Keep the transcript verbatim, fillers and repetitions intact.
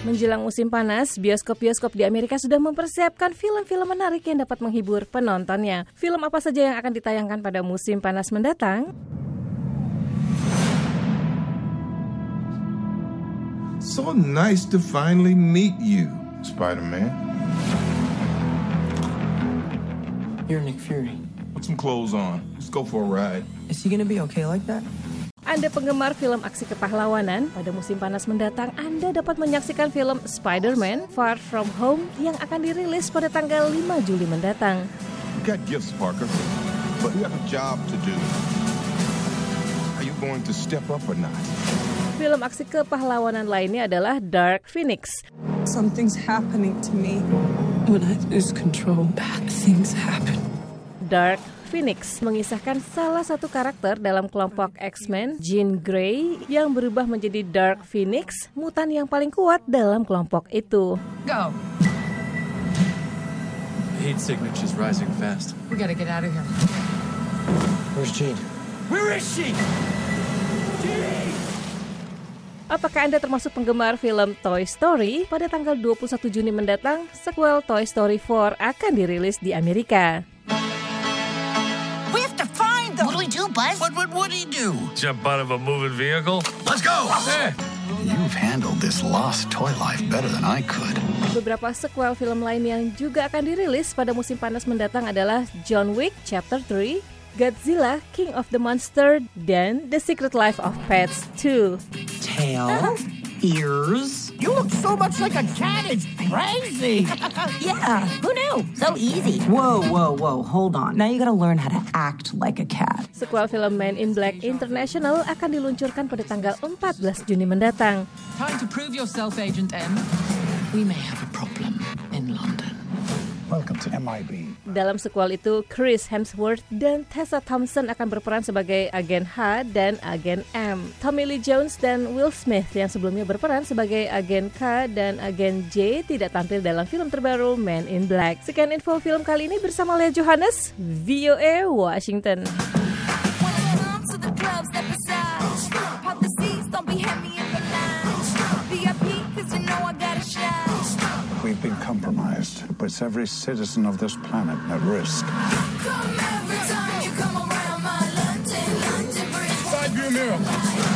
Menjelang musim panas, bioskop-bioskop di Amerika sudah mempersiapkan film-film menarik yang dapat menghibur penontonnya. Film apa saja yang akan ditayangkan pada musim panas mendatang? So nice to finally meet you, Spider-Man. You're Nick Fury. Put some clothes on. Let's go for a ride. Is he gonna be okay like that? Anda penggemar film aksi kepahlawanan, pada musim panas mendatang Anda dapat menyaksikan film Spider-Man Far From Home yang akan dirilis pada tanggal lima Juli mendatang. You got gifts, Parker, but you have a job to do. Are you going to step up or not? Film aksi kepahlawanan lainnya adalah Dark Phoenix. Something's happening to me. When I lose control, bad things happen. Dark Phoenix mengisahkan salah satu karakter dalam kelompok X-Men, Jean Grey, yang berubah menjadi Dark Phoenix, mutan yang paling kuat dalam kelompok itu. Go. Heat signature's rising fast. We gotta get out of here. Where's Jean? Where is she? Jean! Apakah Anda termasuk penggemar film Toy Story? Pada tanggal dua puluh satu Juni mendatang, sequel Toy Story empat akan dirilis di Amerika. What do we do, Buzz? What would Woody do? Jump out of a moving vehicle? Let's go! Hey. You've handled this lost toy life better than I could. Beberapa sequel film lain yang juga akan dirilis pada musim panas mendatang adalah John Wick Chapter tiga, Godzilla King of the Monster, dan The Secret Life of Pets two. Tail, ears. You look so much like a cat, it's crazy. Yeah, who knew? So easy. Whoa, whoa, whoa, hold on. Now you gotta learn how to act like a cat. Sequel film Men in Black International akan diluncurkan pada tanggal empat belas Juni mendatang. Time to prove yourself, Agent M. We may have a problem in London. Welcome to M I B. Dalam sequel itu, Chris Hemsworth dan Tessa Thompson akan berperan sebagai Agen H dan Agen M. Tommy Lee Jones dan Will Smith yang sebelumnya berperan sebagai Agen K dan Agen J tidak tampil dalam film terbaru Men in Black. Sekian info film kali ini bersama Lea Johannes, V O A Washington. We've been compromised. It puts every citizen of this planet at risk. Side view mirror.